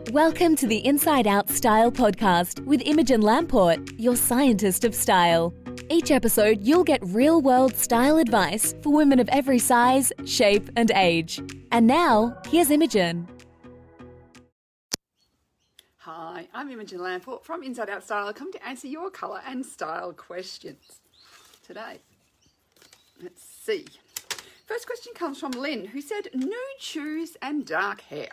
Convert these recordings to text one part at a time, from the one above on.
Welcome to the Inside Out Style podcast with Imogen Lamport, your scientist of style. Each episode, you'll get real-world style advice for women of every size, shape, and age. And now, here's Imogen. Hi, I'm Imogen Lamport from Inside Out Style. I come to answer your colour and style questions today. Let's see. First question comes from Lynn, who said, nude shoes and dark hair.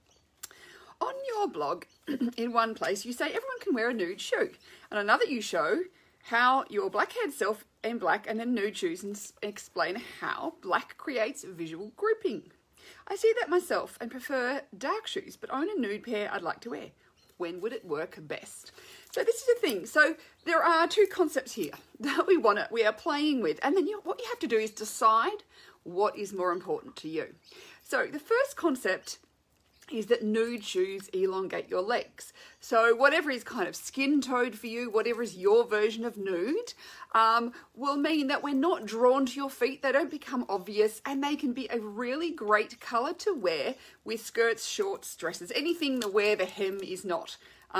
On your blog, in one place, you say everyone can wear a nude shoe. And another you show how your black-haired self and black and then nude shoes and explain how black creates visual grouping. I see that myself and prefer dark shoes, but own a nude pair I'd like to wear. When would it work best? So this is the thing. So there are two concepts here that we are playing with. And then what you have to do is decide what is more important to you. So the first concept is that nude shoes elongate your legs. So whatever is kind of skin-toned for you, whatever is your version of nude, will mean that we're not drawn to your feet. They don't become obvious, and they can be a really great colour to wear with skirts, shorts, dresses, anything where the hem is not,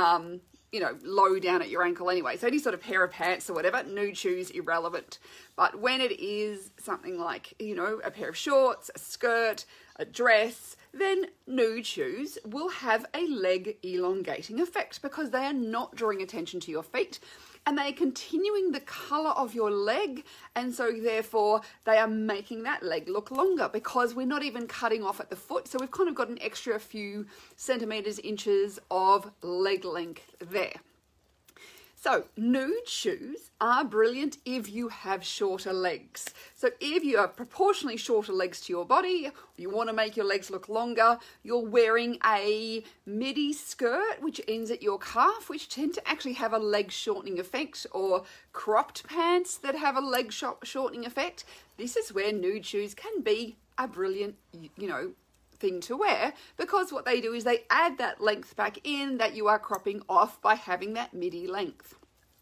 low down at your ankle anyway. So any sort of pair of pants or whatever, nude shoes, irrelevant. But when it is something like, a pair of shorts, a skirt, a dress, then nude shoes will have a leg elongating effect because they are not drawing attention to your feet and they are continuing the colour of your leg, and so therefore they are making that leg look longer because we're not even cutting off at the foot, so we've kind of got an extra few centimetres, inches of leg length there. So nude shoes are brilliant if you have shorter legs. So if you have proportionally shorter legs to your body, you want to make your legs look longer, you're wearing a midi skirt which ends at your calf, which tend to actually have a leg shortening effect, or cropped pants that have a leg shortening effect, this is where nude shoes can be a brilliant, thing to wear, because what they do is they add that length back in that you are cropping off by having that midi length.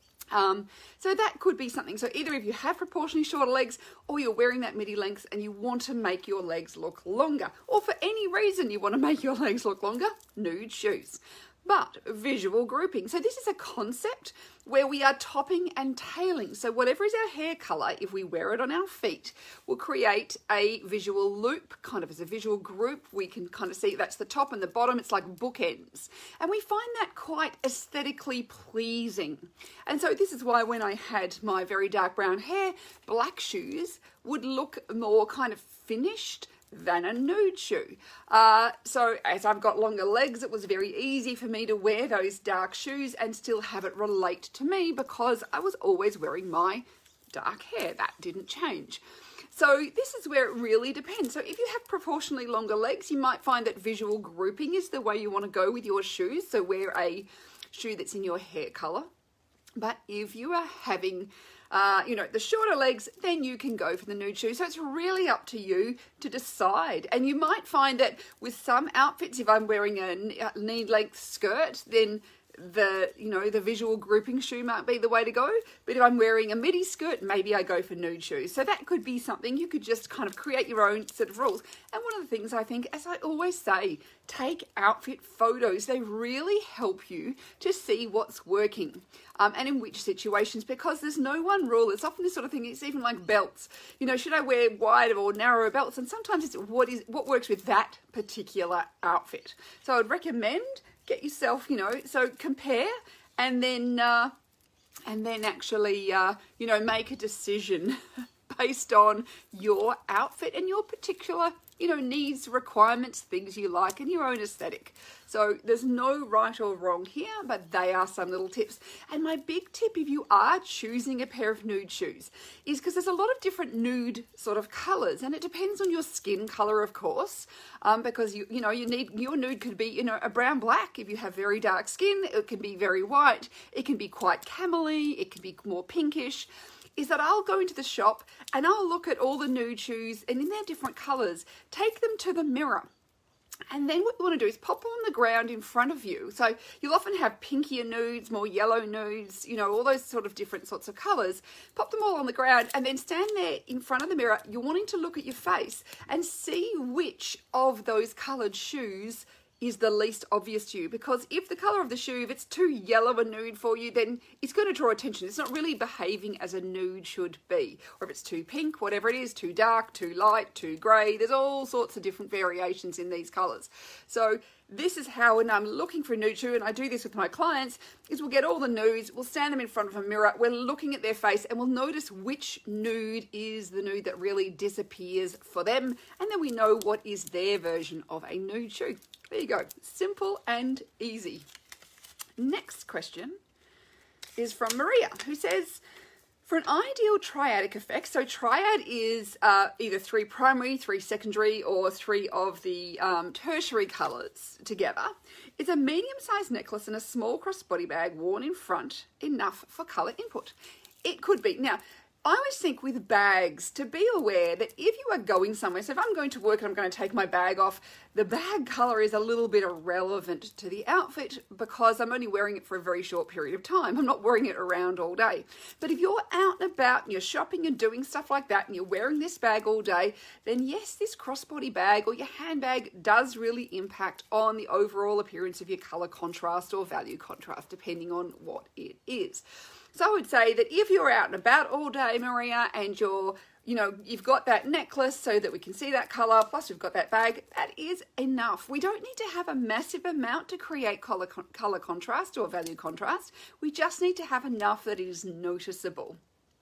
So that could be something. So either if you have proportionally shorter legs, or you're wearing that midi length and you want to make your legs look longer, or for any reason you want to make your legs look longer, nude shoes. But visual grouping. So this is a concept where we are topping and tailing. So whatever is our hair colour, if we wear it on our feet, will create a visual loop, kind of as a visual group. We can kind of see that's the top and the bottom. It's like bookends. And we find that quite aesthetically pleasing. And so this is why when I had my very dark brown hair, black shoes would look more kind of finished than a nude shoe. So as I've got longer legs, it was very easy for me to wear those dark shoes and still have it relate to me because I was always wearing my dark hair. That didn't change. So this is where it really depends. So if you have proportionally longer legs, you might find that visual grouping is the way you want to go with your shoes. So wear a shoe that's in your hair colour. But if you are having the shorter legs, then you can go for the nude shoe. So it's really up to you to decide. And you might find that with some outfits, if I'm wearing a knee-length skirt, then the visual grouping shoe might be the way to go. But if I'm wearing a midi skirt, maybe I go for nude shoes. So that could be something you could just kind of create your own set of rules. And one of the things I think, as I always say, take outfit photos. They really help you to see what's working and in which situations, because there's no one rule. It's often this sort of thing. It's even like belts. Should I wear wide or narrow belts? And sometimes it's what works with that particular outfit. So I'd recommend get yourself, so compare and then actually, make a decision based on your outfit and your particular, needs, requirements, things you like, and your own aesthetic. So there's no right or wrong here, but they are some little tips. And my big tip, if you are choosing a pair of nude shoes, is because there's a lot of different nude sort of colours, and it depends on your skin colour, of course, because you need, your nude could be, a brown black. If you have very dark skin, it can be very white. It can be quite camely. It can be more pinkish. Is that I'll go into the shop and I'll look at all the nude shoes, and in their different colours, take them to the mirror. And then what you want to do is pop them on the ground in front of you. So you'll often have pinkier nudes, more yellow nudes, all those sort of different sorts of colours. Pop them all on the ground and then stand there in front of the mirror. You're wanting to look at your face and see which of those coloured shoes is the least obvious to you, because if the colour of the shoe, if it's too yellow a nude for you, then it's going to draw attention. It's not really behaving as a nude should be. Or if it's too pink, whatever it is, too dark, too light, too grey, there's all sorts of different variations in these colours. So this is how, when I'm looking for a nude shoe, and I do this with my clients, is we'll get all the nudes, we'll stand them in front of a mirror, we're looking at their face, and we'll notice which nude is the nude that really disappears for them, and then we know what is their version of a nude shoe. There you go. Simple and easy. Next question is from Maria, who says, for an ideal triadic effect, so triad is either 3 primary, 3 secondary, or 3 of the tertiary colours together, is a medium-sized necklace and a small crossbody bag worn in front enough for colour input? It could be. Now, I always think with bags to be aware that if you are going somewhere, so if I'm going to work and I'm going to take my bag off, the bag colour is a little bit irrelevant to the outfit because I'm only wearing it for a very short period of time. I'm not wearing it around all day. But if you're out and about and you're shopping and doing stuff like that and you're wearing this bag all day, then yes, this crossbody bag or your handbag does really impact on the overall appearance of your colour contrast or value contrast, depending on what it is. So I would say that if you're out and about all day, Maria, and you've got that necklace so that we can see that colour, plus we've got that bag, that is enough. We don't need to have a massive amount to create colour contrast or value contrast. We just need to have enough that is noticeable.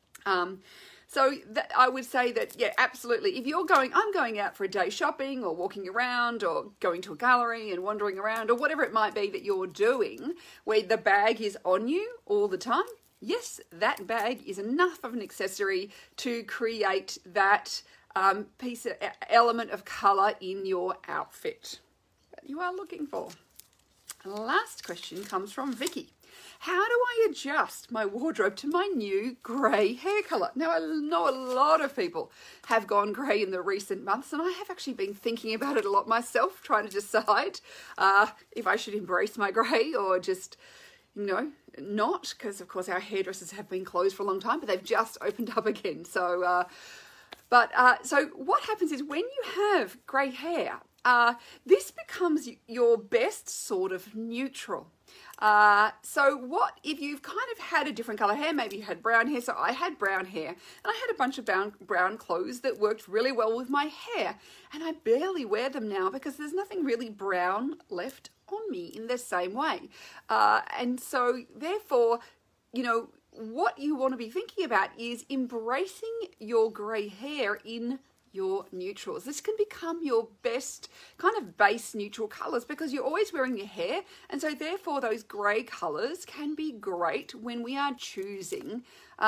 So I would say that, yeah, absolutely. If I'm going out for a day shopping or walking around or going to a gallery and wandering around or whatever it might be that you're doing, where the bag is on you all the time, yes, that bag is enough of an accessory to create that element of colour in your outfit that you are looking for. Last question comes from Vicky. How do I adjust my wardrobe to my new grey hair colour? Now, I know a lot of people have gone grey in the recent months, and I have actually been thinking about it a lot myself, trying to decide if I should embrace my grey or just, not, because of course our hairdressers have been closed for a long time, but they've just opened up again. So what happens is when you have grey hair, this becomes your best sort of neutral. So what if you've kind of had a different colour hair? Maybe you had brown hair. So I had brown hair and I had a bunch of brown clothes that worked really well with my hair, and I barely wear them now because there's nothing really brown left on me in the same way. And so therefore, what you want to be thinking about is embracing your grey hair in your neutrals. This can become your best kind of base neutral colours because you're always wearing your hair, and so therefore those grey colours can be great when we are choosing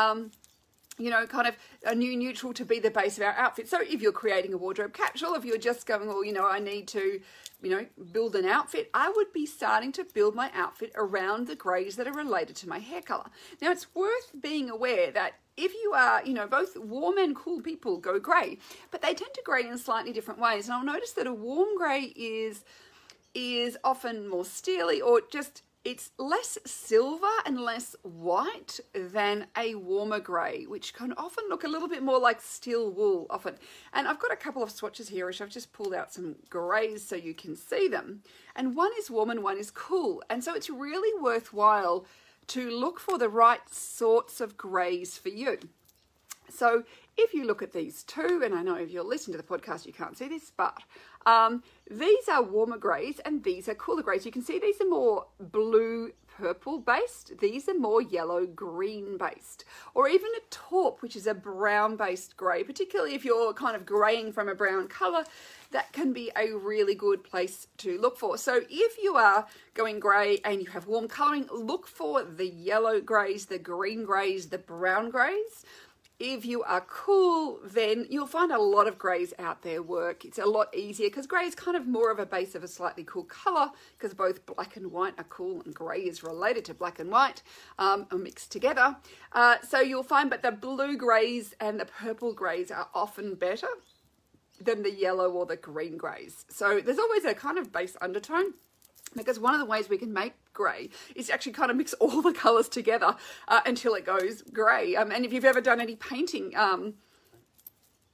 kind of a new neutral to be the base of our outfit. So if you're creating a wardrobe capsule, if you're just going, I need to build an outfit, I would be starting to build my outfit around the greys that are related to my hair colour. Now, it's worth being aware that if you are, both warm and cool people go grey, but they tend to grey in slightly different ways. And I'll notice that a warm grey is often more steely, or just it's less silver and less white than a warmer grey, which can often look a little bit more like steel wool often. And I've got a couple of swatches here, which I've just pulled out some greys so you can see them. And one is warm and one is cool. And so it's really worthwhile to look for the right sorts of greys for you. So if you look at these two, and I know if you're listening to the podcast, you can't see this, but these are warmer greys and these are cooler greys. You can see these are more blue purple based. These are more yellow green based, or even a taupe, which is a brown based grey, particularly if you're kind of greying from a brown colour. That can be a really good place to look for. So if you are going grey and you have warm colouring, look for the yellow greys, the green greys, the brown greys. If you are cool, then you'll find a lot of greys out there work. It's a lot easier because grey is kind of more of a base of a slightly cool colour, because both black and white are cool and grey is related to black and white, are mixed together. So you'll find, but the blue greys and the purple greys are often better than the yellow or the green greys. So there's always a kind of base undertone, because one of the ways we can make grey is actually kind of mix all the colours together until it goes grey. And if you've ever done any painting,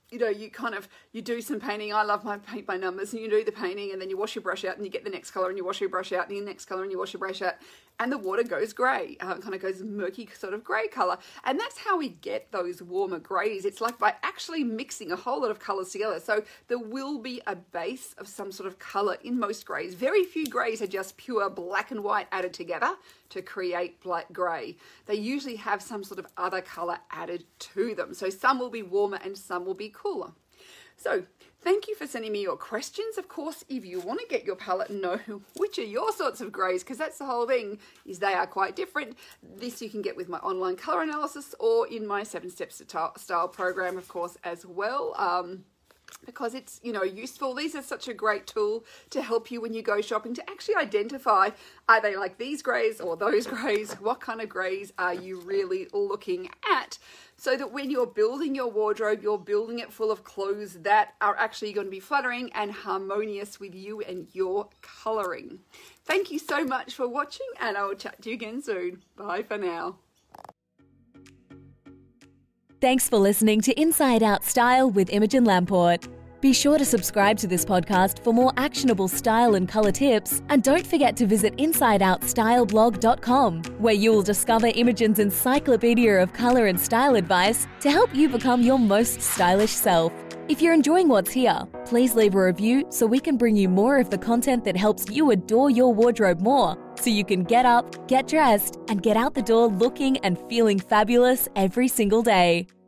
you do some painting. I love my paint by numbers, and you do the painting and then you wash your brush out and you get the next colour and you wash your brush out and the next colour and you wash your brush out, and the water goes grey, kind of goes murky sort of grey colour. And that's how we get those warmer greys. It's like by actually mixing a whole lot of colours together. So there will be a base of some sort of colour in most greys. Very few greys are just pure black and white added together to create black grey. They usually have some sort of other colour added to them. So some will be warmer and some will be cooler. So thank you for sending me your questions. Of course, if you want to get your palette and know which are your sorts of greys, because that's the whole thing, is they are quite different. This you can get with my online colour analysis or in my 7 Steps to Style program, of course, as well. Because it's, useful. These are such a great tool to help you when you go shopping to actually identify, are they like these greys or those greys? What kind of greys are you really looking at? So that when you're building your wardrobe, you're building it full of clothes that are actually going to be flattering and harmonious with you and your colouring. Thank you so much for watching, and I will chat to you again soon. Bye for now. Thanks for listening to Inside Out Style with Imogen Lamport. Be sure to subscribe to this podcast for more actionable style and colour tips, and don't forget to visit InsideOutStyleblog.com, where you will discover Imogen's encyclopedia of colour and style advice to help you become your most stylish self. If you're enjoying what's here, please leave a review so we can bring you more of the content that helps you adore your wardrobe more, so you can get up, get dressed, and get out the door looking and feeling fabulous every single day.